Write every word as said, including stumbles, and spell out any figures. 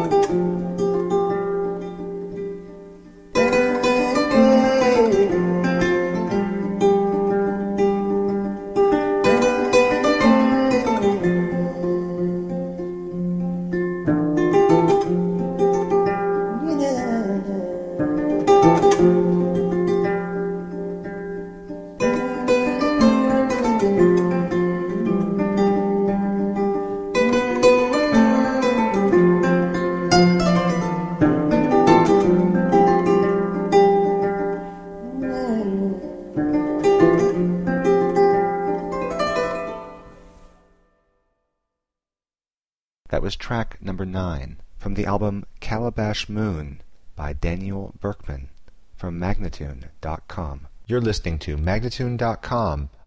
That was track number nine from the album Calabash Moon by Daniel Berkman from Magnatune dot com. You're listening to Magnatune dot com,